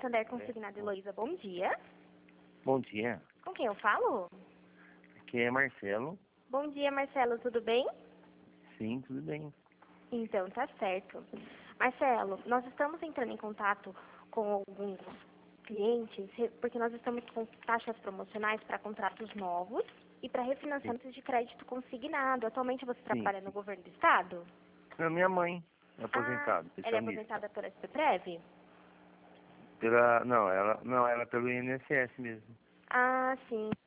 Santander Consignado Heloísa, bom dia. Bom dia, Com quem eu falo? aqui é Marcelo. Bom dia, Marcelo, tudo bem? Sim, tudo bem. Então, tá certo. Marcelo, nós estamos entrando em contato com alguns clientes, porque nós estamos com taxas promocionais para contratos novos e para refinanciamentos de crédito consignado. Atualmente você Sim. trabalha no governo do estado? Não, minha mãe é Ah, aposentada, ela é pensionista. aposentada pela SPPrev? Ela pelo INSS mesmo. Ah, sim.